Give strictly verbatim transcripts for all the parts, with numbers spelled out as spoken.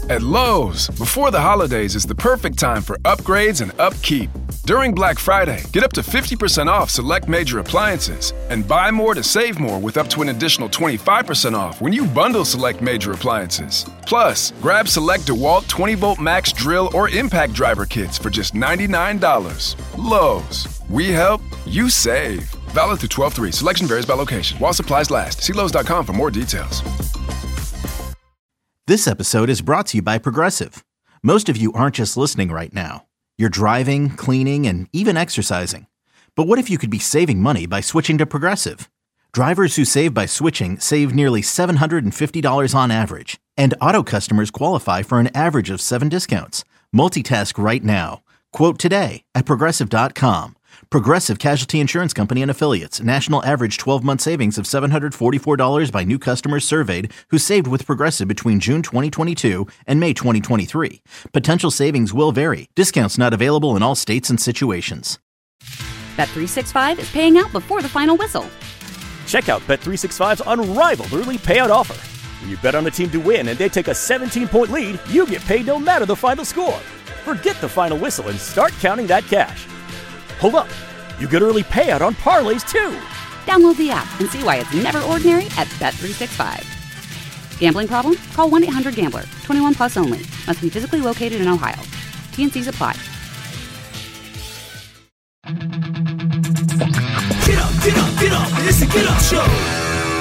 At Lowe's, before the holidays is the perfect time for upgrades and upkeep. During Black Friday, get up to fifty percent off select major appliances and buy more to save more with up to an additional twenty-five percent off when you bundle select major appliances. Plus, grab select DeWalt twenty volt max drill or impact driver kits for just ninety-nine dollars. Lowe's, we help, you save. Valid through twelve three. Selection varies by location. While supplies last. See Lowe's dot com for more details. This episode is brought to you by Progressive. Most of you aren't just listening right now. You're driving, cleaning, and even exercising. But what if you could be saving money by switching to Progressive? Drivers who save by switching save nearly seven hundred fifty dollars on average. And auto customers qualify for an average of seven discounts. Multitask right now. Quote today at Progressive dot com. Progressive Casualty Insurance Company and Affiliates. National average twelve-month savings of seven hundred forty-four dollars by new customers surveyed who saved with Progressive between June twenty twenty-two and May twenty twenty-three. Potential savings will vary. Discounts not available in all states and situations. Bet three sixty-five is paying out before the final whistle. Check out Bet three sixty-five's unrivaled early payout offer. When you bet on a team to win and they take a seventeen-point lead, you get paid no matter the final score. Forget the final whistle and start counting that cash. Hold up. You get early payout on parlays, too. Download the app and see why it's never ordinary at Bet three sixty-five. Gambling problem? Call one eight hundred gambler. twenty-one plus only. Must be physically located in Ohio. T and C's apply. Get up, get up, get up. It's a Get Up Show.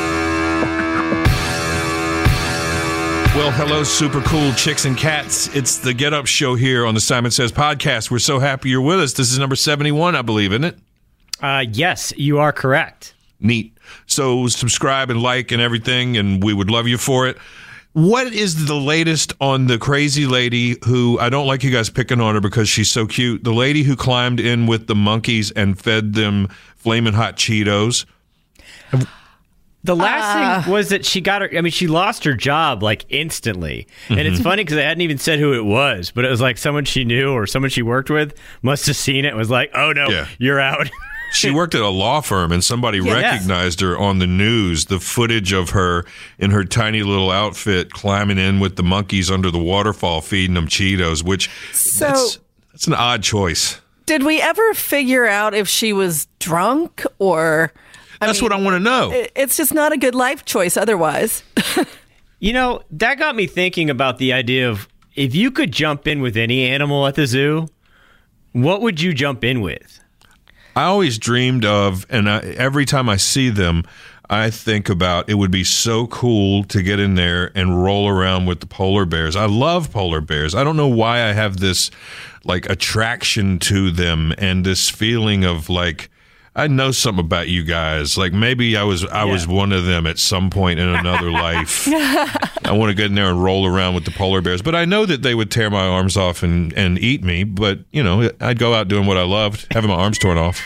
Well, hello, super cool chicks and cats. It's the Get Up Show here on the Simon Says podcast. We're so happy you're with us. This is number seventy-one, I believe, isn't it? Uh, yes, you are correct. Neat. So subscribe and like and everything, and we would love you for it. What is the latest on the crazy lady who, I don't like you guys picking on her because she's so cute, the lady who climbed in with the monkeys and fed them Flamin' Hot Cheetos? The last Uh, thing was that she got her, I mean, she lost her job like instantly. And Mm-hmm. it's funny because they hadn't even said who it was, but it was like someone she knew or someone she worked with must have seen it and was like, oh no, Yeah. you're out. She worked at a law firm, and somebody Yes. recognized her on the news, the footage of her in her tiny little outfit climbing in with the monkeys under the waterfall feeding them Cheetos, which So- that's, that's an odd choice. Did we ever figure out if she was drunk or... I That's mean, what I want to know. it- It's just not a good life choice otherwise. You know, that got me thinking about the idea of if you could jump in with any animal at the zoo, what would you jump in with? I always dreamed of, and I, every time I see them, I think about it would be so cool to get in there and roll around with the polar bears. I love polar bears. I don't know why I have this like attraction to them and this feeling of like, I know something about you guys. Like maybe I was I was one of them at some point in another life. I want to get in there and roll around with the polar bears. But I know that they would tear my arms off and, and eat me. But, you know, I'd go out doing what I loved, having my arms torn off.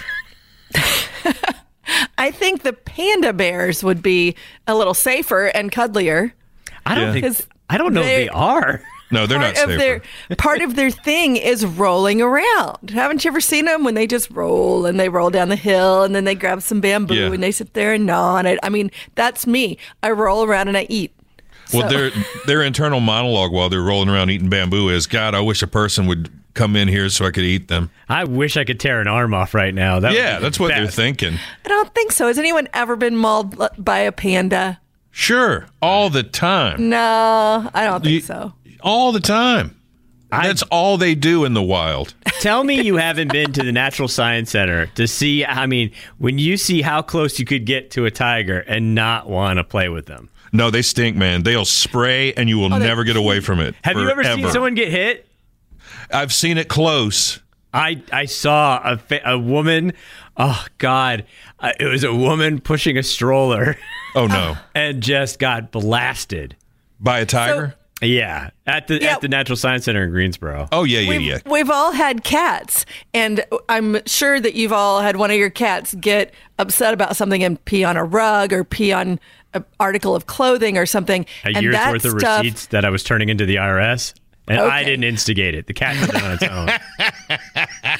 I think the panda bears would be a little safer and cuddlier. I don't Yeah. think, Because I don't know they- if they are. No, they're not Part of safer. their part of their thing is rolling around. Haven't you ever seen them when they just roll and they roll down the hill and then they grab some bamboo Yeah. and they sit there and gnaw on it? I mean, that's me. I roll around and I eat. Well, So- their their internal monologue while they're rolling around eating bamboo is, God, I wish a person would come in here so I could eat them. I wish I could tear an arm off right now. That would Yeah, be the that's what they're best. thinking. I don't think so. Has anyone ever been mauled by a panda? Sure, all the time. No, I don't think You- so. All the time. That's all they do in the wild. Tell me you haven't been to the Natural Science Center to see, I mean, when you see how close you could get to a tiger and not want to play with them. No, they stink, man. They'll spray and you will Oh, they never get away from it. Have you ever seen forever. someone get hit? I've seen it close. I, I saw a, fa- a woman, oh God, uh, it was a woman pushing a stroller Oh, no. and just got blasted. By a tiger? Yeah, at the Yeah. at the Natural Science Center in Greensboro. Oh, yeah, yeah, We've, yeah. we've all had cats, and I'm sure that you've all had one of your cats get upset about something and pee on a rug or pee on an article of clothing or something. A and year's that worth of stuff, receipts that I was turning into the I R S. And I Okay. didn't instigate it. The cat did it on its own.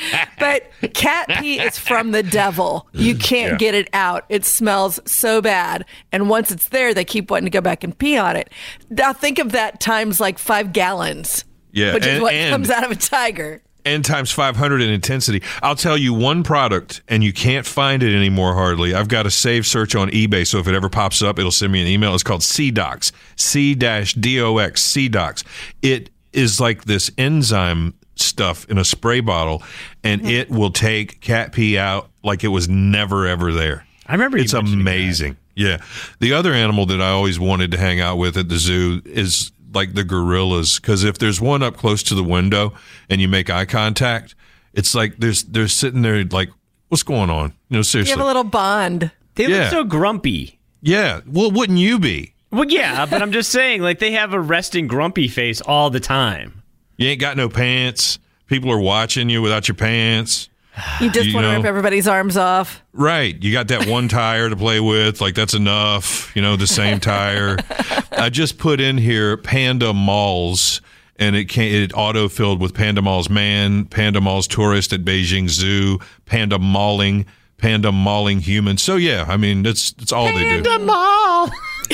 But cat pee is from the devil. You can't Yeah. get it out. It smells so bad. And once it's there, they keep wanting to go back and pee on it. Now think of that times like five gallons. Yeah, Which is and- what and- comes out of a tiger. And times five hundred in intensity. I'll tell you one product, and you can't find it anymore hardly. I've got a save search on eBay, so if it ever pops up, it'll send me an email. It's called C-Dox, C D O X, C-Dox. It is like this enzyme stuff in a spray bottle, and mm-hmm. it will take cat pee out like it was never, ever there. I remember you It's mentioning amazing. Yeah. The other animal that I always wanted to hang out with at the zoo is like the gorillas, because if there's one up close to the window and you make eye contact, it's like there's they're sitting there like, what's going on? You know, seriously. You have a little bond. They Yeah. look so grumpy. Yeah. Well, wouldn't you be? Well, yeah, but I'm just saying, like, they have a resting grumpy face all the time. You ain't got no pants. People are watching you without your pants. You just You want to know. rip everybody's arms off. Right. You got that one tire to play with. Like, that's enough. You know, the same tire. I just put in here Panda Malls, and it came, it auto-filled with Panda Malls Man, Panda Malls Tourist at Beijing Zoo, Panda Mauling, Panda Mauling Human. So, yeah, I mean, that's, that's all they do. Panda Mall!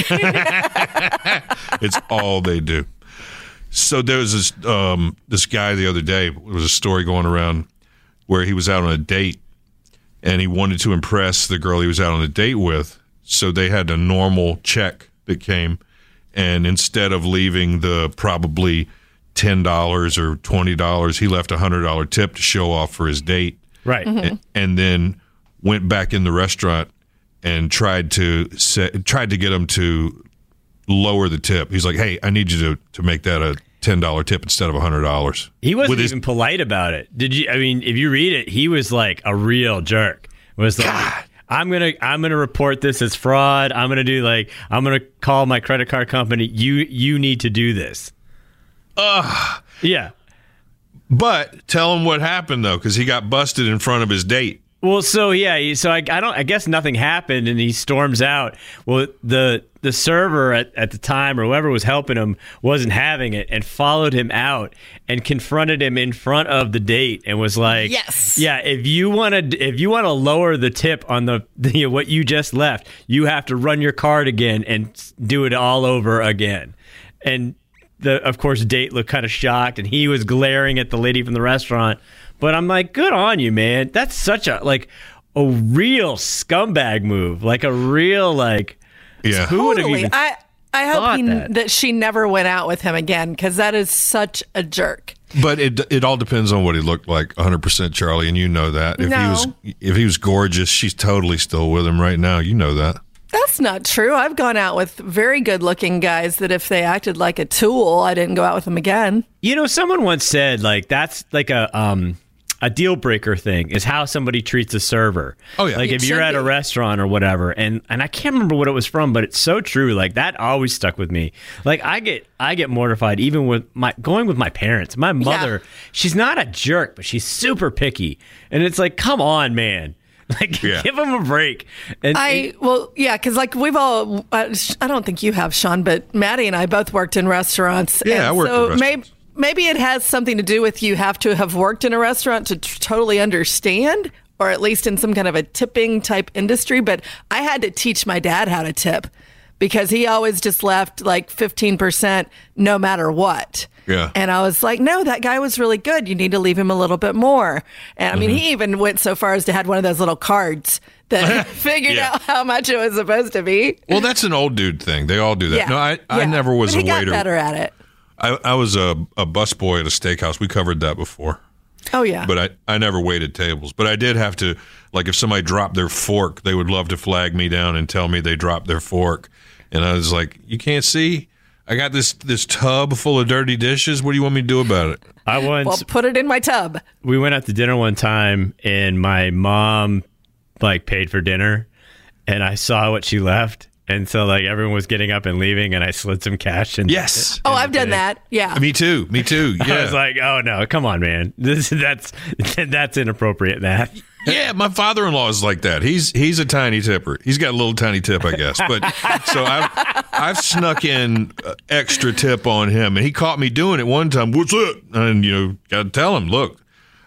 It's all they do. So there was this, um, this guy the other day, there was a story going around where he was out on a date and he wanted to impress the girl he was out on a date with. So they had a normal check that came, and instead of leaving the probably ten dollars or twenty dollars, he left a one hundred dollars tip to show off for his date. Right. And, and then went back in the restaurant and tried to say, tried to get him to lower the tip. He's like, "Hey, I need you to, to make that a ten dollars tip instead of one hundred dollars." He wasn't With his- even polite about it. Did you? I mean, if you read it, he was like a real jerk. Was like, God. I'm gonna, I'm gonna report this as fraud. I'm gonna do like, I'm gonna call my credit card company. You, you need to do this. Ugh. Yeah. But tell him what happened, though, because he got busted in front of his date. Well, so yeah, he- so I, I don't. I guess nothing happened, and he storms out. Well, the the server at, at the time, or whoever was helping him, wasn't having it, and followed him out and confronted him in front of the date, and was like, Yes. yeah, if you want to, if you want to lower the tip on the, the what you just left, you have to run your card again and s- do it all over again." And the, of course, date looked kind of shocked, and he was glaring at the lady from the restaurant. But I'm like, good on you, man. That's such a, like, a real scumbag move. Like, a real, like, Yeah. who would have Totally. even I, I hope thought he, that? that she never went out with him again, because that is such a jerk. But it it all depends on what he looked like, one hundred percent, Charlie, and you know that. If he was No. if he was gorgeous, she's totally still with him right now. You know that. That's not true. I've gone out with very good-looking guys that if they acted like a tool, I didn't go out with them again. You know, someone once said, like, that's like a um a deal breaker thing is how somebody treats a server. Oh, yeah. Like It if you're should at a be. restaurant or whatever, and and I can't remember what it was from, but it's so true. Like that always stuck with me. Like I get I get mortified even with my going with my parents. My mother, she's not a jerk, but she's super picky, and it's like, come on, man. Like, Yeah. give him a break. And I well, yeah, because like we've all, uh, sh- I don't think you have, Sean, but Maddie and I both worked in restaurants. Yeah, and I worked in so restaurants. Maybe, maybe it has something to do with you have to have worked in a restaurant to t- totally understand, or at least in some kind of a tipping type industry. But I had to teach my dad how to tip because he always just left like fifteen percent no matter what. Yeah. And I was like, no, that guy was really good. You need to leave him a little bit more. And I mean, Mm-hmm. he even went so far as to had one of those little cards that figured Yeah. out how much it was supposed to be. Well, that's an old dude thing. They all do that. Yeah. No, I, I Yeah. never was but a he got waiter. better at it. I, I was a, a busboy at a steakhouse. We covered that before. Oh, yeah. But I, I never waited tables. But I did have to, like, if somebody dropped their fork, they would love to flag me down and tell me they dropped their fork. And I was like, you can't see? I got this this tub full of dirty dishes. What do you want me to do about it? I once well, put it in my tub. we went out to dinner one time, and my mom like paid for dinner, and I saw what she left, and so like everyone was getting up and leaving, and I slid some cash in. Yes. Oh, I've done that. Yeah. Me too. Me too. Yeah. I was like, oh no, come on, man, this that's that's inappropriate math. Yeah, my father-in-law is like that. He's he's a tiny tipper. He's got a little tiny tip, I guess. But so I've I've snuck in uh, extra tip on him, and he caught me doing it one time. What's it? And you know, got to tell him, look,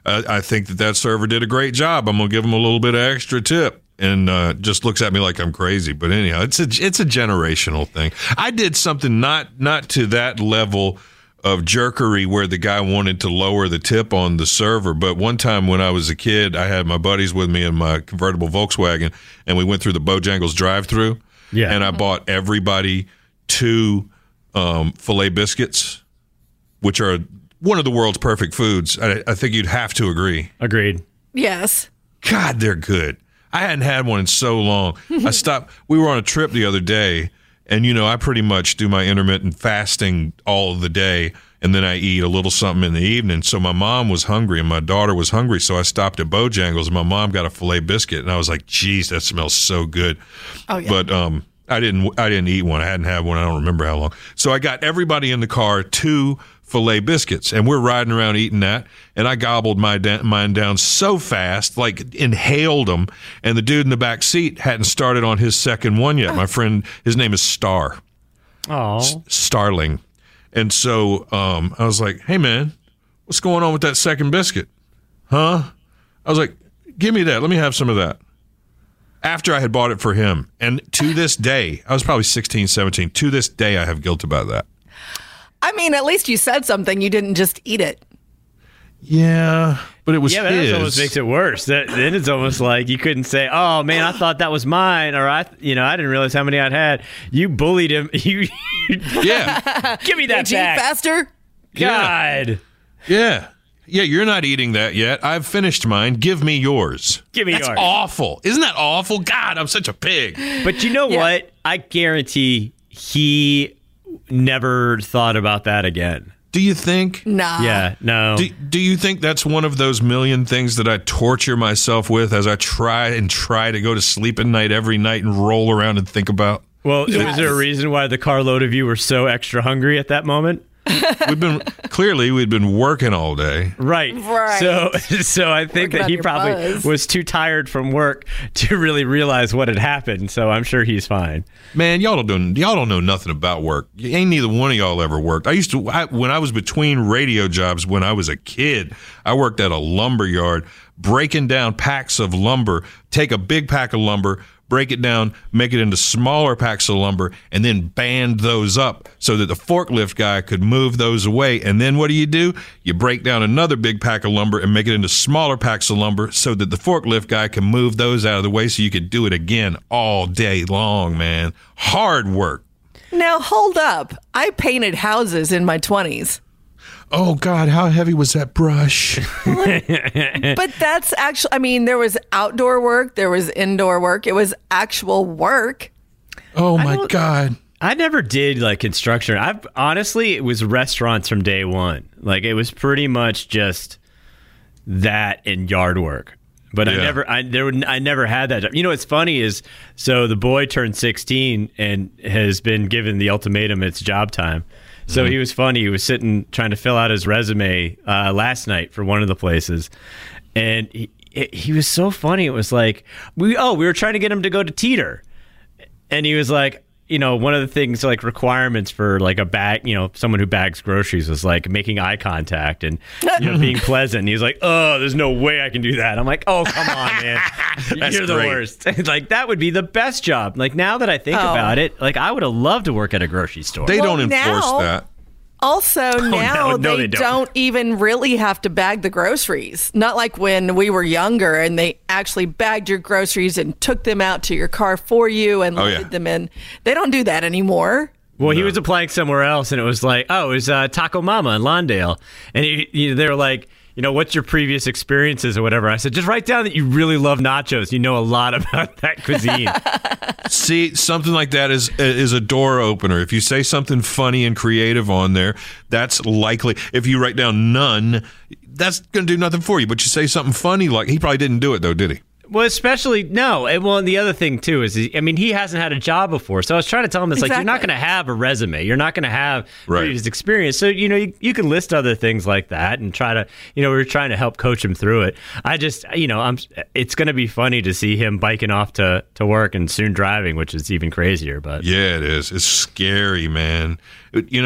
I, I think that that server did a great job. I'm gonna give him a little bit of extra tip. And uh, just looks at me like I'm crazy. But anyhow, it's a it's a generational thing. I did something not not to that level of jerkery where the guy wanted to lower the tip on the server. But one time when I was a kid, I had my buddies with me in my convertible Volkswagen, and we went through the Bojangles drive-through. Yeah. And I bought everybody two um, filet biscuits, which are one of the world's perfect foods. I, I think you'd have to agree. Agreed. Yes. God, they're good. I hadn't had one in so long. I stopped. We were on a trip the other day, and, you know, I pretty much do my intermittent fasting all of the day, and then I eat a little something in the evening. So my mom was hungry, and my daughter was hungry, so I stopped at Bojangles, and my mom got a filet biscuit, and I was like, geez, that smells so good. Oh, yeah. But um, I didn't I didn't eat one. I hadn't had one. I don't remember how long. So I got everybody in the car two filet biscuits, and we're riding around eating that, and I gobbled my da- mine down so fast, like inhaled them, and the dude in the back seat hadn't started on his second one yet. My friend, his name is Star. Oh, S- Starling. And so um, I was like, hey, man, what's going on with that second biscuit? Huh? I was like, give me that. Let me have some of that. After I had bought it for him. And to this day, I was probably sixteen, seventeen. To this day, I have guilt about that. I mean, at least you said something. You didn't just eat it. Yeah, but it was yeah, but his. that almost makes it worse. That, then it's almost like you couldn't say, "Oh man, I thought that was mine," or "I, you know, I didn't realize how many I'd had." You bullied him. You, Yeah. give me that Did you eat back. faster? God, Yeah. Yeah, you're not eating that yet. I've finished mine. Give me yours. give me That's yours. awful. Isn't that awful? God, I'm such a pig. But you know Yeah. what? I guarantee he never thought about that again. Do you think? Nah. Yeah, no. Do, do you think that's one of those million things that I torture myself with as I try and try to go to sleep at night every night and roll around and think about? Well, Yes. was there a reason why the carload of you were so extra hungry at that moment? We've been clearly we'd been working all day. Right. Right. So so I think Working that on he your probably buzz. was too tired from work to really realize what had happened. So I'm sure he's fine. Man, y'all don't do, y'all don't know nothing about work. Ain't neither one of y'all ever worked. I used to I, when I was between radio jobs when I was a kid. I worked at a lumber yard, breaking down packs of lumber. Take a big pack of lumber, break it down, make it into smaller packs of lumber, and then band those up so that the forklift guy could move those away. And then what do you do? You break down another big pack of lumber and make it into smaller packs of lumber so that the forklift guy can move those out of the way so you could do it again all day long, man. Hard work. Now, hold up. I painted houses in my twenties. Oh, God, how heavy was that brush? But that's actually, I mean, there was outdoor work, there was indoor work, it was actual work. Oh, my don't- God. I never did like construction. I've honestly, it was restaurants from day one. Like it was pretty much just that and yard work. But I Yeah. never, I there, were- I never had that job. You know what's funny is, so the boy turned sixteen and has been given the ultimatum. It's job time. So Mm-hmm. he was funny. He was sitting trying to fill out his resume uh, last night for one of the places, and he, he was so funny. It was like we oh we were trying to get him to go to Teeter, and he was like, you know, one of the things like requirements for like a bag, you know, someone who bags groceries was like making eye contact and you know being pleasant. And he's like, oh, there's no way I can do that. I'm like, oh, come on, man, That's you're the great. worst. Like that would be the best job. Like now that I think Oh. about it, like I would have loved to work at a grocery store. They Well, don't enforce now- that. Also, now no, no, they, they don't. don't even really have to bag the groceries. Not like when we were younger and they actually bagged your groceries and took them out to your car for you and Oh, loaded yeah. them in. They don't do that anymore. Well, he was applying somewhere else, and it was like, oh, it was uh, Taco Mama in Lawndale, and he, he, they were like, you know, what's your previous experiences or whatever? I said, just write down that you really love nachos. You know a lot about that cuisine. See, something like that is is a door opener. If you say something funny and creative on there, that's likely. If you write down none, that's going to do nothing for you. But you say something funny, like he probably didn't do it though, did he? Well, especially no. And well, and the other thing too is, he, I mean, he hasn't had a job before, so I was trying to tell him, it's like you're not Exactly. going to have a resume, you're not going to have Right. previous experience, so you know you, you can list other things like that and try to, you know, we we're trying to help coach him through it. I just, you know, I'm. It's going to be funny to see him biking off to to work and soon driving, which is even crazier. But Yeah, it is. It's scary, man. It- you know,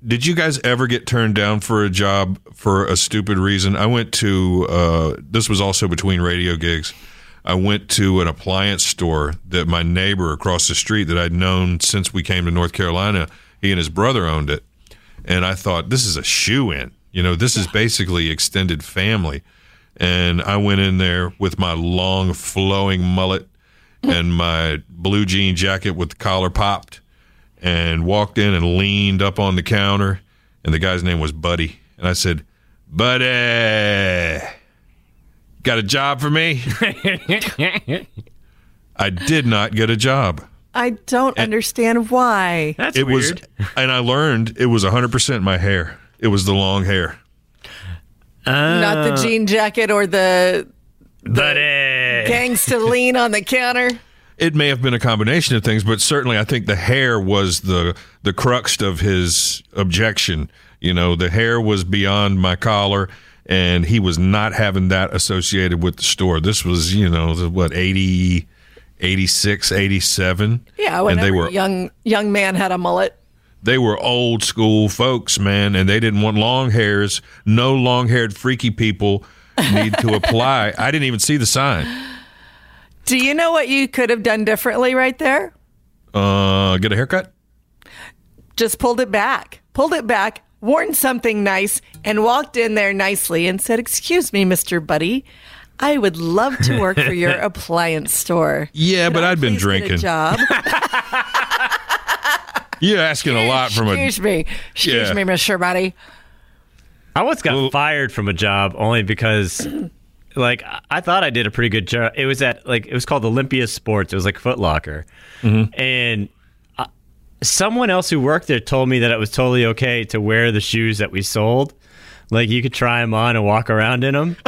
did you guys ever get turned down for a job for a stupid reason? I went to, uh, this was also between radio gigs. I went to an appliance store that my neighbor across the street that I'd known since we came to North Carolina, he and his brother owned it. And I thought, this is a shoe-in. You know, this is basically extended family. And I went in there with my long, flowing mullet and my blue jean jacket with the collar popped and walked in and leaned up on the counter. And the guy's name was Buddy. And I said, Buddy, got a job for me? I did not get a job. I don't and understand why. That's it weird. Was, and I learned it was one hundred percent my hair. It was the long hair. Uh, Not the jean jacket or the, the Buddy. gangsta lean on the counter. It may have been a combination of things, but certainly I think the hair was the the crux of his objection. You know, the hair was beyond my collar, and he was not having that associated with the store. This was, you know, what, eighty, eighty-six, eighty-seven? Yeah, when and they were young young man had a mullet. They were old school folks, man, and they didn't want long hairs. No long-haired freaky people need to apply. I didn't even see the sign. Do you know what you could have done differently right there? Uh, get a haircut? Just pulled it back. Pulled it back, worn something nice, and walked in there nicely and said, "Excuse me, Mister Buddy, I would love to work for your appliance store." Yeah, Could but I I'd been please get drinking. a job? You're asking a lot from a... Excuse me. Excuse Yeah. me, Mister Buddy. I once got Well- fired from a job only because, like, I thought I did a pretty good job. It was at, like, it was called Olympia Sports. It was like Foot Locker. Mm-hmm. And uh, someone else who worked there told me that it was totally okay to wear the shoes that we sold. Like, you could try them on and walk around in them.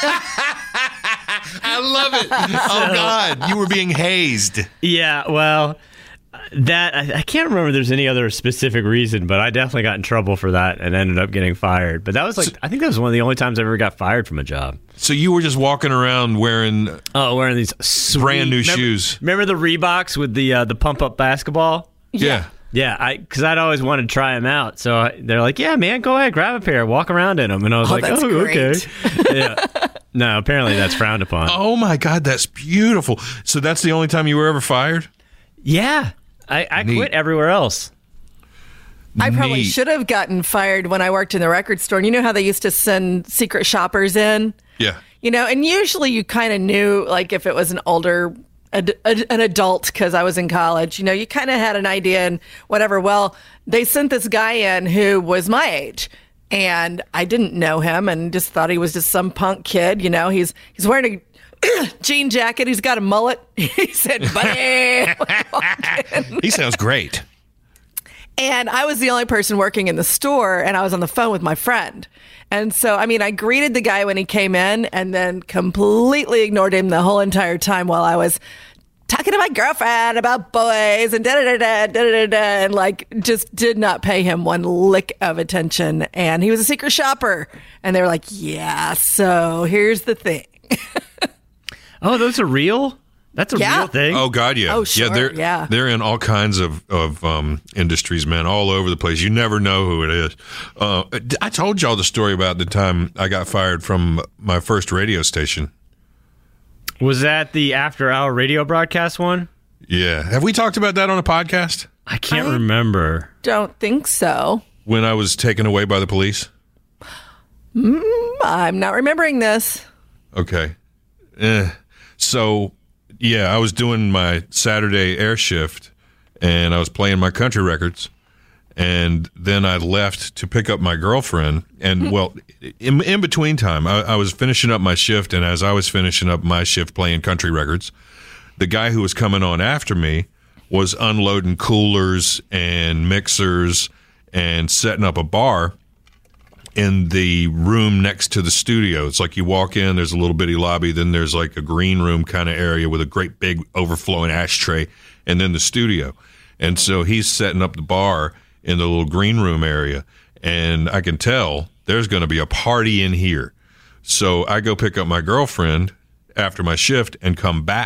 I love it. Oh, God. You were being hazed. Yeah, well, that I, I can't remember if there's any other specific reason, but I definitely got in trouble for that and ended up getting fired. But that was like, I think that was one of the only times I ever got fired from a job. So you were just walking around wearing Oh, wearing these sweet, brand new remember, shoes. Remember the Reeboks with the uh, the pump up basketball? Yeah. Yeah, I because I'd always wanted to try them out. So I, they're like, "Yeah, man, go ahead, grab a pair, walk around in them." And I was Oh, like, that's "Oh, great. okay." Yeah. No, apparently that's frowned upon. Oh, my God. That's beautiful. So that's the only time you were ever fired? Yeah, I, I Neat. quit everywhere else. I probably Neat. should have gotten fired when I worked in the record store. And you know how they used to send secret shoppers in? Yeah. You know, and usually you kind of knew, like, if it was an older, ad, ad, an adult, because I was in college, you know, you kind of had an idea and whatever. Well, they sent this guy in who was my age, and I didn't know him and just thought he was just some punk kid. You know, he's he's wearing a jean jacket. He's got a mullet. He said, "Buddy." He sounds great. And I was the only person working in the store, and I was on the phone with my friend. And so, I mean, I greeted the guy when he came in and then completely ignored him the whole entire time while I was talking to my girlfriend about boys and da-da-da-da, da-da-da-da, and like just did not pay him one lick of attention. And he was a secret shopper. And they were like, "Yeah, so here's the thing." Oh, those are real? That's a Yeah. real thing? Oh, God, yeah. Oh, sure, Yeah, they're, yeah. they're in all kinds of, of um, industries, man, all over the place. You never know who it is. Uh, I told y'all the story about the time I got fired from my first radio station. Was that the after hour radio broadcast one? Yeah. Have we talked about that on a podcast? I can't I- remember. Don't think so. When I was taken away by the police? I'm not remembering this. Okay. Eh. So, yeah, I was doing my Saturday air shift, and I was playing my country records, and then I left to pick up my girlfriend. And, well, in, in between time, I, I was finishing up my shift, and as I was finishing up my shift playing country records, the guy who was coming on after me was unloading coolers and mixers and setting up a bar in the room next to the studio. It's like you walk in, there's a little bitty lobby, then there's like a green room kind of area with a great big overflowing ashtray, and then the studio. And so he's setting up the bar in the little green room area, and I can tell there's going to be a party in here. So I go pick up my girlfriend after my shift and come back,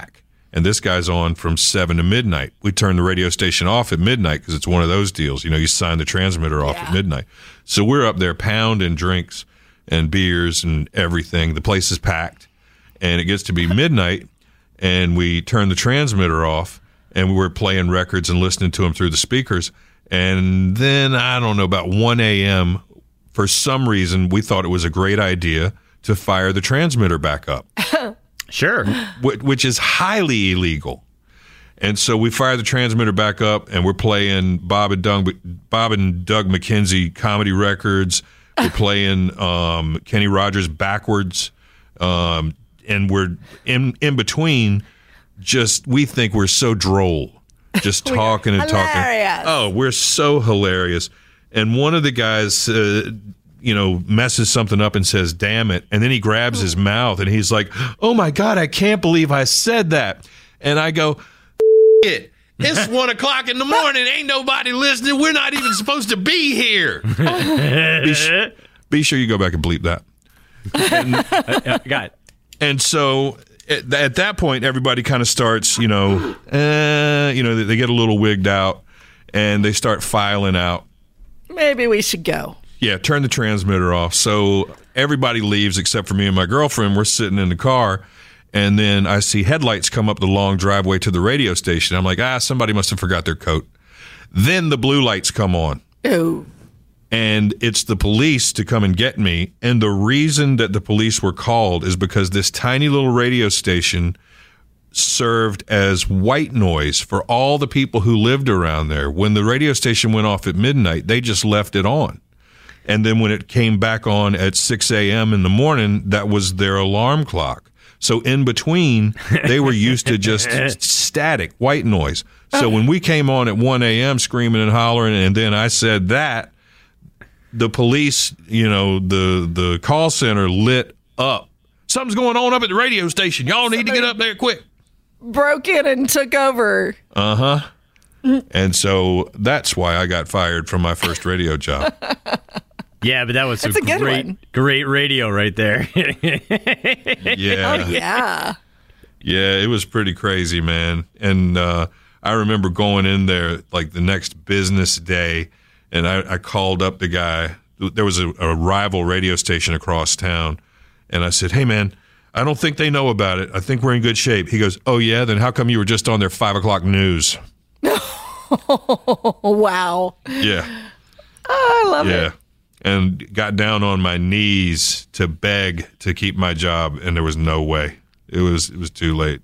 and this guy's on from seven to midnight. We turn the radio station off at midnight because it's one of those deals. You know, you sign the transmitter off Yeah. at midnight. So we're up there pounding drinks and beers and everything. The place is packed, and it gets to be midnight, and we turn the transmitter off, and we're playing records and listening to them through the speakers. And then, I don't know, about one a.m., for some reason, we thought it was a great idea to fire the transmitter back up. Sure. wh- which is highly illegal. And so we fire the transmitter back up, and we're playing Bob and Doug, Bob and Doug McKenzie comedy records. We're playing um, Kenny Rogers backwards, um, and we're in in between. Just we think we're so droll, just talking and hilarious. talking. Oh, we're so hilarious. And one of the guys, uh, you know, messes something up and says, "Damn it!" And then he grabs his mouth and he's like, "Oh my God, I can't believe I said that." And I go, "It. It's one o'clock in the morning. Ain't nobody listening. We're not even supposed to be here." be, sh- be sure you go back and bleep that. And, uh, got it. and so at, at that point, everybody kind of starts, you know, uh, you know, they, they get a little wigged out and they start filing out. Maybe we should go. Yeah, turn the transmitter off. So everybody leaves except for me and my girlfriend. We're sitting in the car. And then I see headlights come up the long driveway to the radio station. I'm like, ah, somebody must have forgot their coat. Then the blue lights come on. Oh. And it's the police to come and get me. And the reason that the police were called is because this tiny little radio station served as white noise for all the people who lived around there. When the radio station went off at midnight, they just left it on. And then when it came back on at six a.m. in the morning, that was their alarm clock. So in between, they were used to just static white noise. So when we came on at one a.m. screaming and hollering, and then I said that, the police, you know, the the call center lit up. Something's going on up at the radio station. Y'all need to get up there quick. Broke in and took over. Uh-huh. And so that's why I got fired from my first radio job. Yeah, but that was That's a a good great, one. great radio right there. Yeah. Oh, yeah. Yeah, it was pretty crazy, man. And uh, I remember going in there like the next business day, and I, I called up the guy. There was a, a rival radio station across town, and I said, "Hey, man, I don't think they know about it. I think we're in good shape." He goes, "Oh, yeah? Then how come you were just on their five o'clock news?" Oh, wow. Yeah. Oh, I love Yeah. it. And got down on my knees to beg to keep my job, and there was no way. It was it was too late.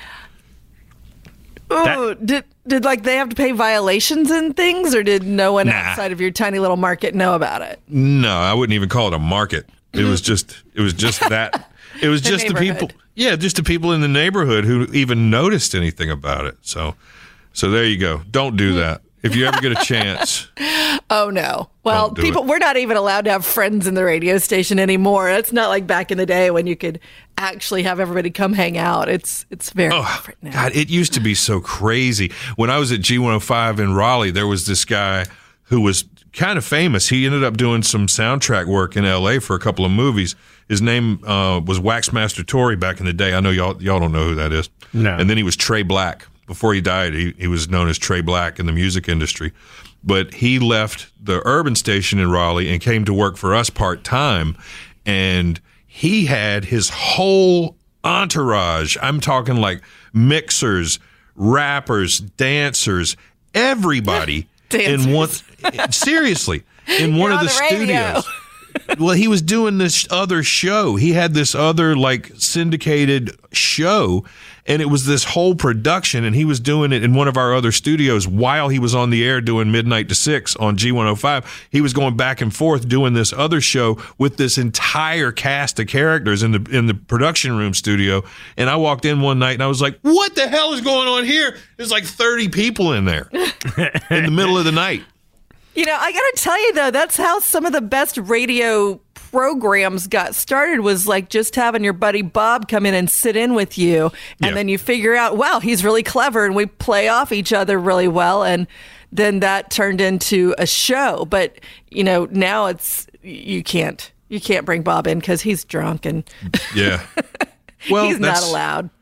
Oh, did did like they have to pay violations and things, or did no one Nah. outside of your tiny little market know about it? No, I wouldn't even call it a market. It was just it was just that. It was The just the people. neighborhood. Yeah, just the people in the neighborhood who even noticed anything about it. So so there you go. Don't do that. If you ever get a chance. Oh no! Well, Don't do people, it. we're not even allowed to have friends in the radio station anymore. It's not like back in the day when you could actually have everybody come hang out. It's it's very Oh, different now. God, it used to be so crazy. When I was at G one oh five in Raleigh, there was this guy who was kind of famous. He ended up doing some soundtrack work in L A for a couple of movies. His name uh, was Waxmaster Tory back in the day. I know y'all y'all don't know who that is. No. And then he was Trey Black. Before he died, he, he was known as Trey Black in the music industry. But he left the urban station in Raleigh and came to work for us part-time. And he had his whole entourage. I'm talking like mixers, rappers, dancers, everybody in one. Seriously, in one You're of on the, the radio. studios. Well, he was doing this other show. He had this other like syndicated show, and it was this whole production, and he was doing it in one of our other studios while he was on the air doing Midnight to Six on G one oh five. He was going back and forth doing this other show with this entire cast of characters in the in the production room studio. And I walked in one night and I was like, "What the hell is going on here?" There's like thirty people in there in the middle of the night. You know, I got to tell you, though, that's how some of the best radio programs got started, was like just having your buddy Bob come in and sit in with you. And Yeah. then you figure out, wow, he's really clever, and we play off each other really well. And then that turned into a show. But, you know, now it's, you can't, you can't bring Bob in because he's drunk and Yeah. Well, he's not that's- allowed.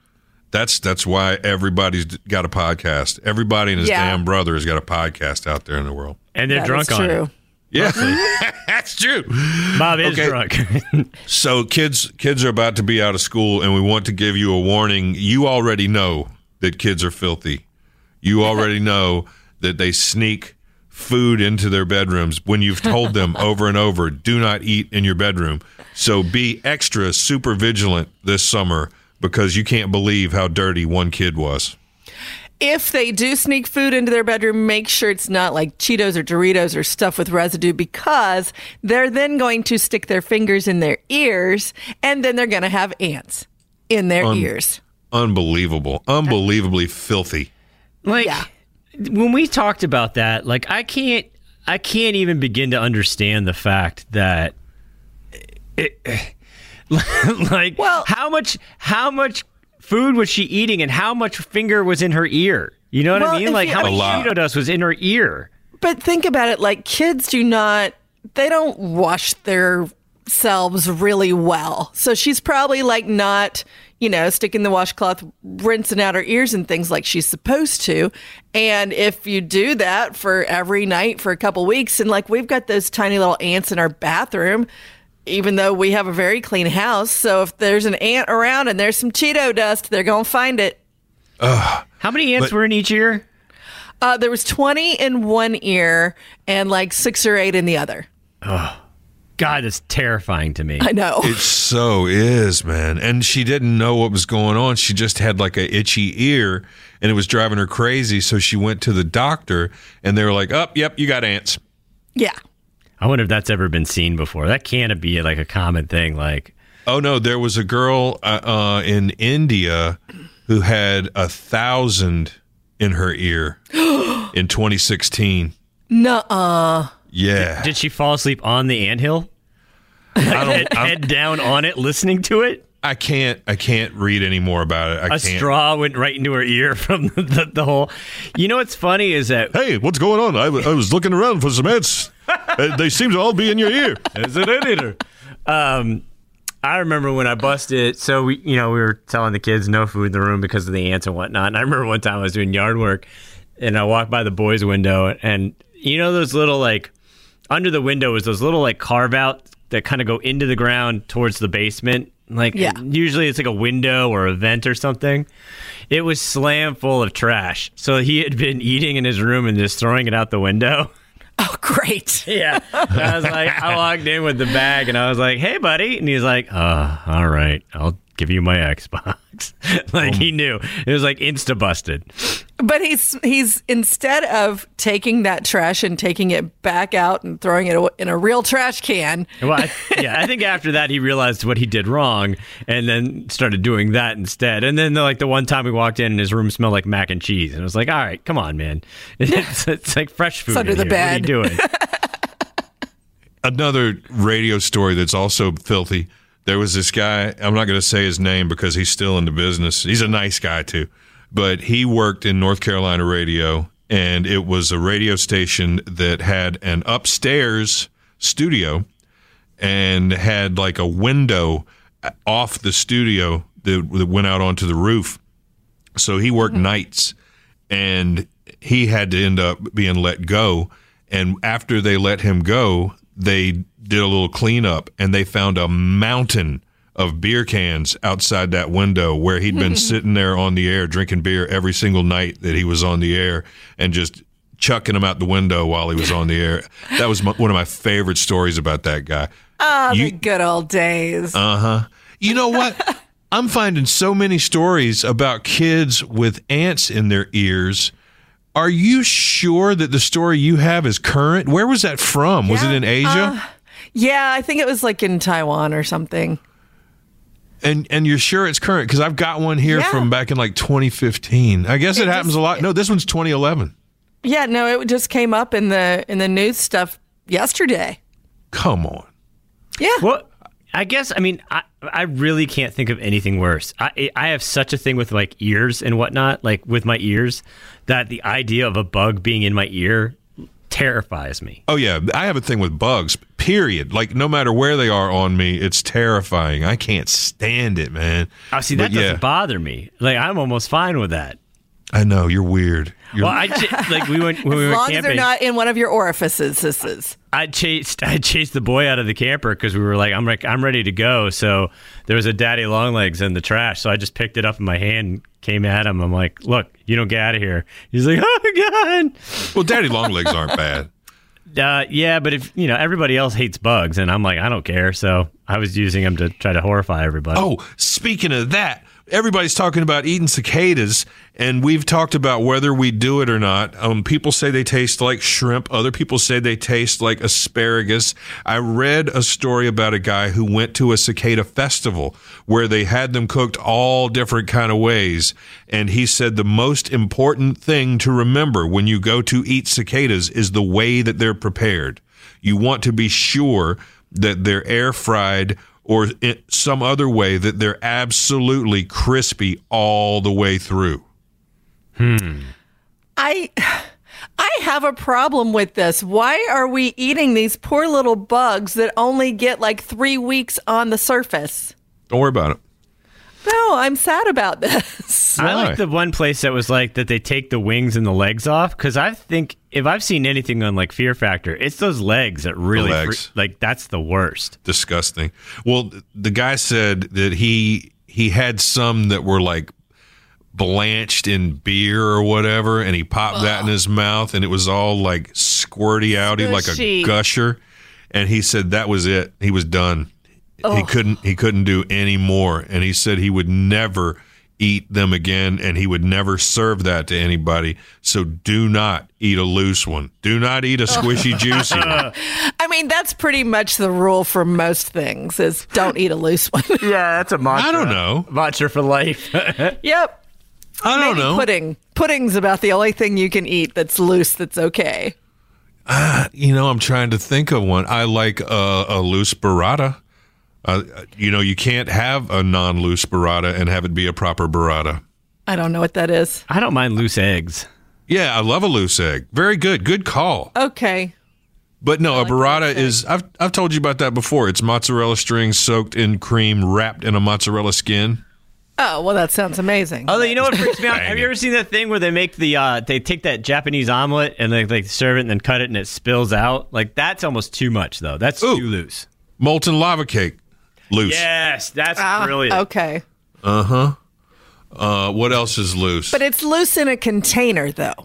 That's that's why everybody's got a podcast. Everybody and his Yeah. damn brother has got a podcast out there in the world. And they're That drunk is on true. it. Yeah, that's true. Bob is Okay. drunk. So kids kids are about to be out of school, and we want to give you a warning. You already know that kids are filthy. You already know that they sneak food into their bedrooms when you've told them over and over, do not eat in your bedroom. So be extra super vigilant this summer because you can't believe how dirty one kid was. If they do sneak food into their bedroom, make sure it's not like Cheetos or Doritos or stuff with residue, because they're then going to stick their fingers in their ears, and then they're going to have ants in their Un- ears. Unbelievable. Unbelievably filthy. Like Yeah. when we talked about that, like I can't I can't even begin to understand the fact that it, like Well- how much how much food was she eating and how much finger was in her ear? You know what Well, I mean? if Like you- how A much lot. Cheeto dust was in her ear? But think about it, like kids do not, they don't wash their selves really well. So she's probably like not, you know, sticking the washcloth, rinsing out her ears and things like she's supposed to. And if you do that for every night for a couple weeks, and like we've got those tiny little ants in our bathroom, even though we have a very clean house. So if there's an ant around and there's some Cheeto dust, they're going to find it. How many ants But- were in each ear? Uh, there was twenty in one ear and like six or eight in the other. God, that's terrifying to me. I know. It so is, man. And she didn't know what was going on. She just had like a itchy ear, and it was driving her crazy. So she went to the doctor, and they were like, "Oh, yep, you got ants." Yeah. I wonder if that's ever been seen before. That can't be like a common thing. Like, Oh no, there was a girl uh, uh, in India who had a thousand in her ear in twenty sixteen. Nuh-uh. Yeah, did she fall asleep on the anthill? I Head, don't. I'm, head down on it, listening to it? I can't. I can't read any more about it. I A can't. straw went right into her ear from the, the, the whole. You know what's funny is that Hey, what's going on? I, w- I was looking around for some ants. Uh, they seem to all be in your ear. is it an eater? Um, I remember when I busted. So we, you know, we were telling the kids no food in the room because of the ants and whatnot. And I remember one time I was doing yard work, and I walked by the boys' window, and you know those little like under the window was those little like carve outs that kind of go into the ground towards the basement. Like Yeah. usually it's like a window or a vent or something. It was slam full of trash. So he had been eating in his room and just throwing it out the window. Oh, great. Yeah. And I was like, I walked in with the bag and I was like, hey, buddy. And he's like, uh, all right, I'll give you my Xbox. Like he knew. It was like insta busted. But he's he's instead of taking that trash and taking it back out and throwing it in a real trash can. Well, I, yeah, I think after that he realized what he did wrong and then started doing that instead. And then like the one time we walked in and his room smelled like mac and cheese. And I was like, all right, come on, man. It's, it's like fresh food. It's under in the here. bed. What are you doing? Another radio story that's also filthy. There was this guy, I'm not going to say his name because he's still in the business. He's a nice guy too. But he worked in North Carolina radio, and it was a radio station that had an upstairs studio and had like a window off the studio that, that went out onto the roof. So he worked nights, and he had to end up being let go. And after they let him go, they did a little cleanup, and they found a mountain of beer cans outside that window where he'd been sitting there on the air drinking beer every single night that he was on the air and just chucking them out the window while he was on the air. That was my, one of my favorite stories about that guy. Oh, You- the good old days. Uh-huh. You know what? I'm finding so many stories about kids with ants in their ears. Are you sure that the story you have is current? Where was that from? Was it Yeah, in Asia? uh, yeah, I think it was like in Taiwan or something. And and you're sure it's current? Because I've got one here Yeah. from back in like twenty fifteen. I guess it, It happens just- a lot. No, this one's twenty eleven. Yeah, no, it just came up in the in the news stuff yesterday. Come on. Yeah. Well, I guess, I mean, I, I really can't think of anything worse. I I have such a thing with like ears and whatnot, like with my ears, that the idea of a bug being in my ear terrifies me. Oh, yeah. I have a thing with bugs, period. Like, no matter where they are on me, it's terrifying. I can't stand it, man. Oh, see, that But, doesn't yeah. bother me. Like, I'm almost fine with that. I know. You're weird. You're, Well, I ch- like we went when we As went long as they're camping. not in one of your orifices, this is. I chased I chased the boy out of the camper because we were like, I'm like, I'm ready to go. So there was a daddy longlegs in the trash. So I just picked it up in my hand, came at him. I'm like, look, you don't get out of here. He's like, oh God. well, daddy long legs aren't bad. Uh, yeah, but if you know everybody else hates bugs, and I'm like, I don't care. So I was using them to try to horrify everybody. Oh, speaking of that, everybody's talking about eating cicadas, and we've talked about whether we do it or not. Um, people say they taste like shrimp. Other people say they taste like asparagus. I read a story about a guy who went to a cicada festival where they had them cooked all different kind of ways, and he said the most important thing to remember when you go to eat cicadas is the way that they're prepared. You want to be sure that they're air fried or in some other way that they're absolutely crispy all the way through. Hmm. I I have a problem with this. Why are we eating these poor little bugs that only get like three weeks on the surface? Don't worry about it. No, I'm sad about this. I Why? like the one place that was like that they take the wings and the legs off because I think if I've seen anything on like Fear Factor, it's those legs that really legs. fre- like that's the worst. Disgusting. Well, the guy said that he he had some that were like blanched in beer or whatever, and he popped that in his mouth, and it was all like squirty outy, like a Squishy. gusher. And he said that was it. He was done. He couldn't he couldn't do any more. And he said he would never eat them again, and he would never serve that to anybody. So do not eat a loose one. Do not eat a squishy, juicy one. I mean, that's pretty much the rule for most things is don't eat a loose one. Yeah, that's a mantra. I don't know. Mantra for life. Yep. I don't Maybe know. pudding. Pudding's about the only thing you can eat that's loose that's okay. You know, I'm trying to think of one. I like a, a loose burrata. Uh, you know, you can't have a non-loose burrata and have it be a proper burrata. I don't know what that is. I don't mind loose eggs. Yeah, I love a loose egg. Very good. Good call. Okay. But no, a like burrata loose egg. is, I've, I've told you about that before. It's mozzarella strings soaked in cream, wrapped in a mozzarella skin. Oh, well, that sounds amazing. Although you know what freaks me out? Dang Have you it. ever seen that thing where they make the uh, they take that Japanese omelet and they like serve it and then cut it and it spills out? Like that's almost too much though. That's Ooh. too loose. Molten lava cake. Loose. Yes, that's Ah, brilliant. Okay. Uh-huh. Uh, what else is loose? But it's loose in a container, though.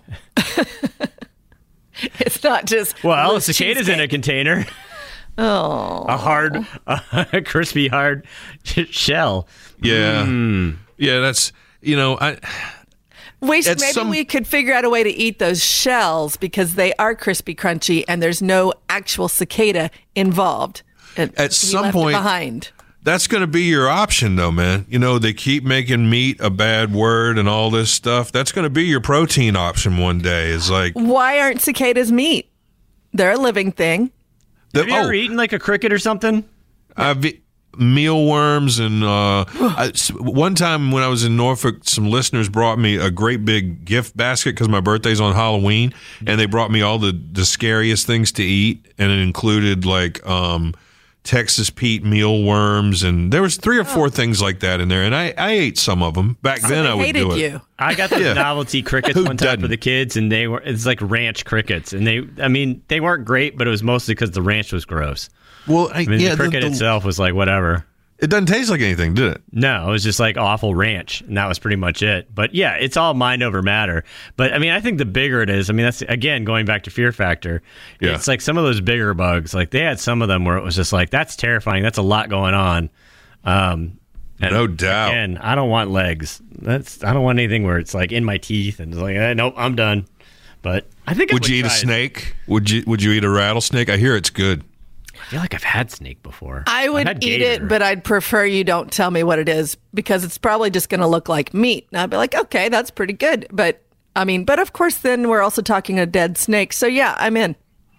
It's not just. Well, a loose cicada's in a cheesecake. container. Oh. A hard, a crispy, hard shell. yeah. Mm. Yeah, that's, you know, I... We should, At maybe some- we could figure out a way to eat those shells because they are crispy, crunchy, and there's no actual cicada involved. And At we some left it point- behind. That's going to be your option, though, man. You know, they keep making meat a bad word and all this stuff. That's going to be your protein option one day. It's like, Why aren't cicadas meat? They're a living thing. the, Have you ever oh, eaten like a cricket or something? I've e- mealworms and uh, I, s- one time when I was in Norfolk, some listeners brought me a great big gift basket because my birthday's on Halloween, and they brought me all the, the scariest things to eat, and it included like um, Texas Pete mealworms, and there was three or four things like that in there, and I, I ate some of them. Back then, they I would hated do it. you. I got the Yeah. novelty crickets Who one time for doesn't? the kids, and they were it's like ranch crickets, and they I mean they weren't great, but it was mostly because the ranch was gross. Well, I, I mean yeah, the cricket the- the- itself was like whatever. it doesn't taste like anything, did it? No, it was just like awful ranch, and that was pretty much it. But yeah, it's all mind over matter. But I mean, I think the bigger it is, I mean, that's again going back to Fear Factor. Yeah. It's like some of those bigger bugs. Like they had some of them where it was just like that's terrifying. That's a lot going on. Um, and No doubt. Again, I don't want legs. That's I don't want anything where it's like in my teeth and it's like eh, nope, I'm done. But I think I Would you eat a try it. snake? Would you Would you eat a rattlesnake? I hear it's good. I feel like I've had snake before. I I've would had eat gator. it, but I'd prefer you don't tell me what it is because it's probably just going to look like meat. And I'd be like, okay, that's pretty good. But I mean, but of course, then we're also talking a dead snake. So yeah, I'm in.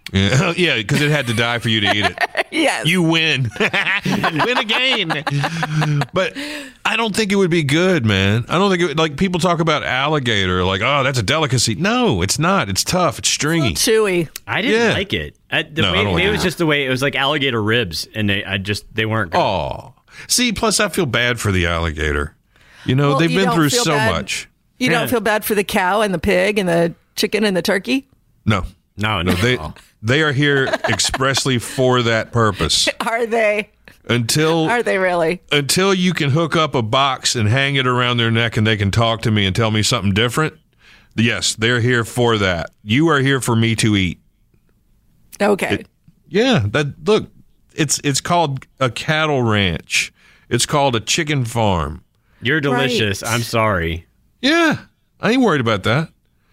Yeah, yeah, because it had to die for you to eat it. Yes. You win. Win again. But I don't think it would be good, man. I don't think it would, like people talk about alligator, like, oh, that's a delicacy. No, it's not. It's tough. It's stringy. It's a little chewy. I didn't Yeah. like it. I, the No, I way, don't like maybe it was it. just the way it was like alligator ribs, and they I just they weren't good. Oh, see, plus I feel bad for the alligator. You know, Well, they've you been don't through feel so bad. much. You Yeah. don't feel bad for the cow and the pig and the chicken and the turkey? No, No, no, they they are here expressly for that purpose. Are they? Until Are they really? until you can hook up a box and hang it around their neck and they can talk to me and tell me something different. Yes, they're here for that. You are here for me to eat. Okay. It- Yeah, that look, it's it's called a cattle ranch. It's called a chicken farm. you're delicious. Right. I'm sorry. Yeah, I ain't worried about that.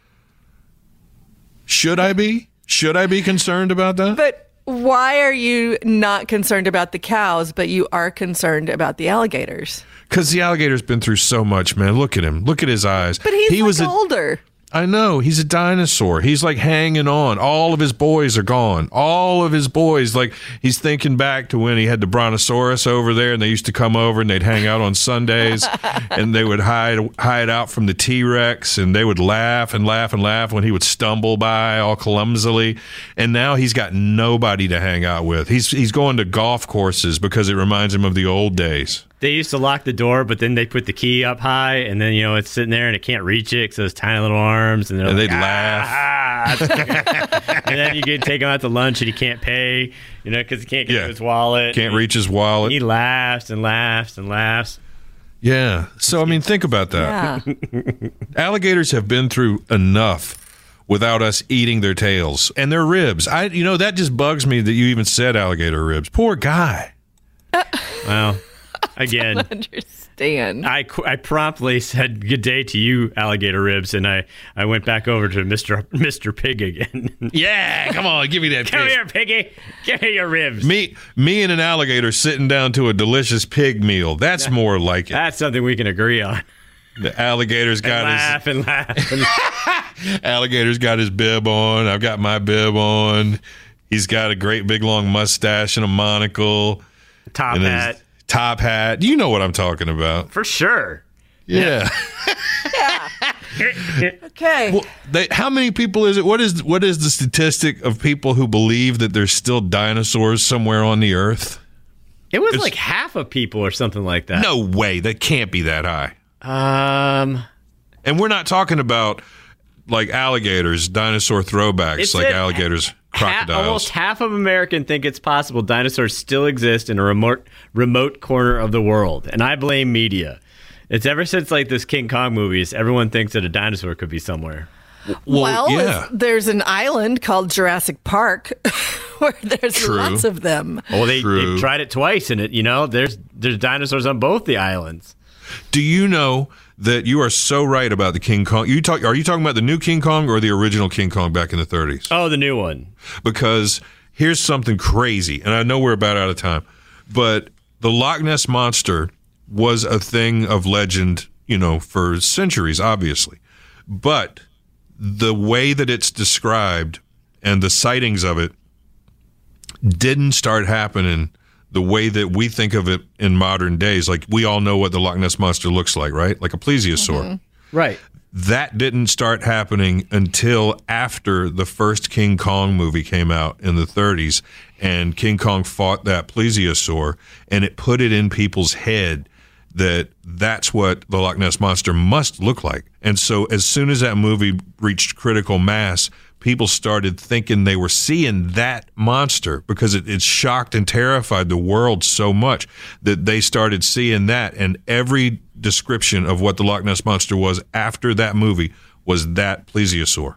Should I be? Should I be concerned about that? But why are you not concerned about the cows, but you are concerned about the alligators? Because the alligator's been through so much, man. Look at him. Look at his eyes. But he's he like was a, older. I know. He's a dinosaur. He's like hanging on. All of his boys are gone. All of his boys. Like he's thinking back to when he had the Brontosaurus over there and they used to come over and they'd hang out on Sundays and they would hide hide out from the T-Rex and they would laugh and laugh and laugh when he would stumble by all clumsily. And now he's got nobody to hang out with. He's he's going to golf courses because it reminds him of the old days. They used to lock the door, but then they put the key up high, and then you know it's sitting there and it can't reach it because those tiny little arms, and, they're And like, they'd "Ah, ah." And then you can take him out to lunch and he can't pay, you know, because he can't get Yeah. to his wallet. Can't reach his wallet. He laughs and laughs and laughs. Yeah. So, I mean, think about that. Yeah. Alligators have been through enough without us eating their tails and their ribs. I, you know, that just bugs me that you even said alligator ribs. Poor guy. Well, again, Understand. I, qu- I promptly said good day to you, alligator ribs, and I, I went back over to Mister Mister Pig again. Yeah, come on, give me that Come pig. here, piggy. Give me your ribs. Me, me and an alligator sitting down to a delicious pig meal. That's more like it. That's something we can agree on. The alligator's And got laugh and laugh. And his alligator's got his bib on. I've got my bib on. He's got a great big long mustache and a monocle. top and his hat. Top hat. You know what I'm talking about. For sure. Yeah. Okay. Well, they, how many people is it? What is what is the statistic of people who believe that there's still dinosaurs somewhere on the earth? It was It's- like half of people or something like that. No way. That can't be that high. Um, And we're not talking about like alligators, dinosaur throwbacks, It's like a- alligators, ha- crocodiles. almost half of Americans think it's possible dinosaurs still exist in a remote remote corner of the world, and I blame media. It's ever since like this King Kong movies, everyone thinks that a dinosaur could be somewhere. Well, yeah. there's an island called Jurassic Park where there's True. lots of them. Oh, they True. they've tried it twice, and it you know there's there's dinosaurs on both the islands. Do you know that you are so right about the King Kong? You talk. Are you talking about the new King Kong or the original King Kong back in the thirties? Oh, the new one. Because here's something crazy, and I know we're about out of time, but the Loch Ness Monster was a thing of legend, you know, for centuries, obviously. But the way that it's described and the sightings of it didn't start happening the way that we think of it in modern days. Like, we all know what the Loch Ness Monster looks like, right? Like a plesiosaur. Right. That didn't start happening until after the first King Kong movie came out in the thirties, and King Kong fought that plesiosaur, and it put it in people's head that that's what the Loch Ness Monster must look like. And so as soon as that movie reached critical mass, people started thinking they were seeing that monster because it, it shocked and terrified the world so much that they started seeing that. And every description of what the Loch Ness Monster was after that movie was that plesiosaur.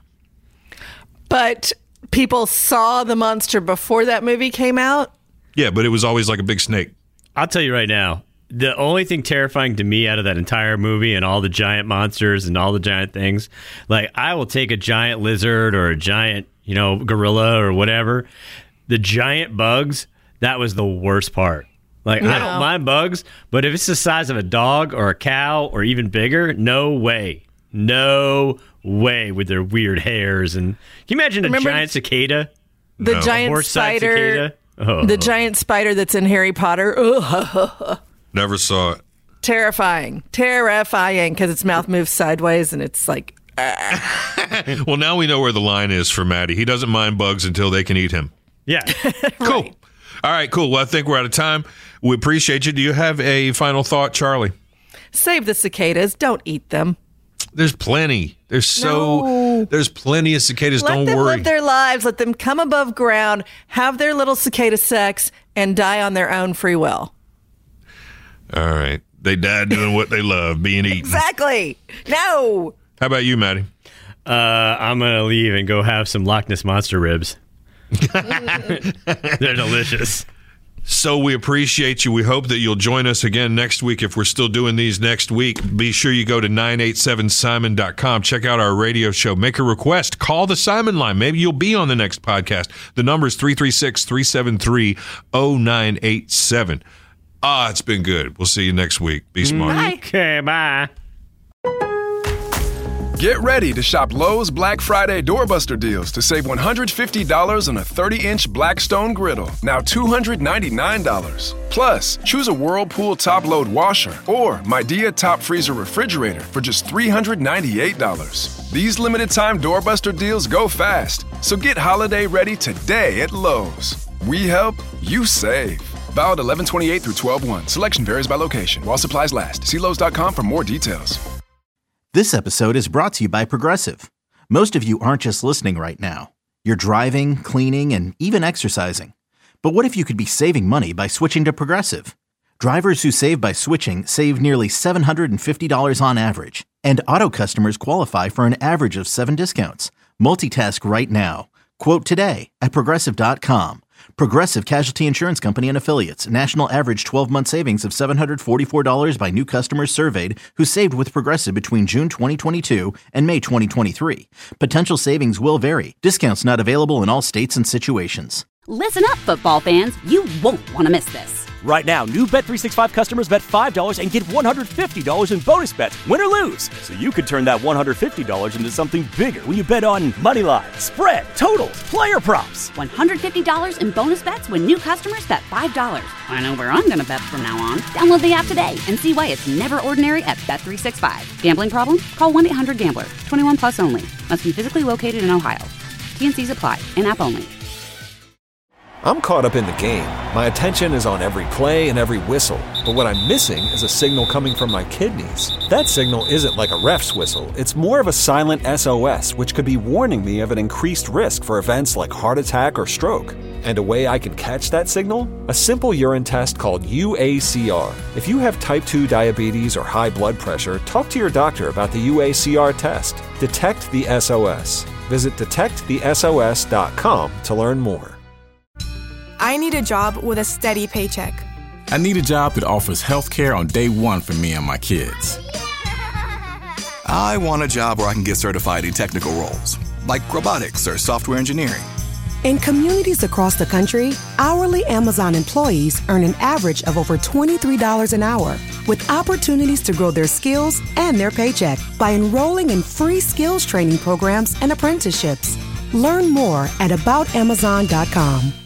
But people saw the monster before that movie came out. Yeah, but it was always like a big snake. I'll tell you right now, the only thing terrifying to me out of that entire movie and all the giant monsters and all the giant things, like I will take a giant lizard or a giant, you know, gorilla or whatever. The giant bugs, that was the worst part. Like, I Yeah. don't mind bugs, but if it's the size of a dog or a cow or even bigger, no way. No way with their weird hairs. And can you imagine a Remember- giant cicada? The No. giant Horse-side spider. cicada? Oh. The giant spider that's in Harry Potter. Ugh. Never saw it. Terrifying. Terrifying because its mouth moves sideways and it's like. Well, now we know where the line is for Maddie. He doesn't mind bugs until they can eat him. Yeah. Cool. Right. All right, cool. Well, I think we're out of time. We appreciate you. Do you have a final thought, Charlie? Save the cicadas. Don't eat them. There's plenty. There's so No. there's plenty of cicadas. Let Don't them worry. live their lives. Let them come above ground, have their little cicada sex, and die on their own free will. All right. They died doing what they love, being eaten. Exactly. No. How about you, Maddie? Uh, I'm going to leave and go have some Loch Ness Monster ribs. They're delicious. So we appreciate you. We hope that you'll join us again next week if we're still doing these next week. Be sure you go to nine eight seven simon dot com. Check out our radio show. Make a request. Call the Simon line. Maybe you'll be on the next podcast. The number is three three six, three seven three, zero nine eight seven. Ah, it's been good. We'll see you next week. Be smart. Bye. Okay, bye. Get ready to shop Lowe's Black Friday doorbuster deals to save one hundred fifty dollars on a thirty-inch Blackstone griddle, now two hundred ninety-nine dollars. Plus, choose a Whirlpool top-load washer or Midea top freezer refrigerator for just three hundred ninety-eight dollars. These limited-time doorbuster deals go fast, so get holiday ready today at Lowe's. We help, you save. Valid eleven twenty-eight through twelve one. Selection varies by location. While supplies last. See Lowe's dot com for more details. This episode is brought to you by Progressive. Most of you aren't just listening right now. You're driving, cleaning, and even exercising. But what if you could be saving money by switching to Progressive? Drivers who save by switching save nearly seven hundred fifty dollars on average. And auto customers qualify for an average of seven discounts. Multitask right now. Quote today at Progressive dot com. Progressive Casualty Insurance Company and Affiliates. National average twelve-month savings of seven hundred forty-four dollars by new customers surveyed who saved with Progressive between June twenty twenty-two and May twenty twenty-three. Potential savings will vary. Discounts not available in all states and situations. Listen up, football fans. You won't want to miss this. Right now, new Bet three sixty-five customers bet five dollars and get one hundred fifty dollars in bonus bets, win or lose. So you could turn that one hundred fifty dollars into something bigger when you bet on money line, spread, totals, player props. one hundred fifty dollars in bonus bets when new customers bet five dollars. I know where I'm going to bet from now on. Download the app today and see why it's never ordinary at Bet three sixty-five. Gambling problem? Call one eight hundred gambler. twenty-one plus only. Must be physically located in Ohio. T and C's apply. In-app only. I'm caught up in the game. My attention is on every play and every whistle. But what I'm missing is a signal coming from my kidneys. That signal isn't like a ref's whistle. It's more of a silent S O S, which could be warning me of an increased risk for events like heart attack or stroke. And a way I can catch that signal? A simple urine test called U A C R. If you have type two diabetes or high blood pressure, talk to your doctor about the U A C R test. Detect the S O S. Visit detect the S O S dot com to learn more. I need a job with a steady paycheck. I need a job that offers health care on day one for me and my kids. I want a job where I can get certified in technical roles, like robotics or software engineering. In communities across the country, hourly Amazon employees earn an average of over twenty-three dollars an hour, with opportunities to grow their skills and their paycheck by enrolling in free skills training programs and apprenticeships. Learn more at about amazon dot com.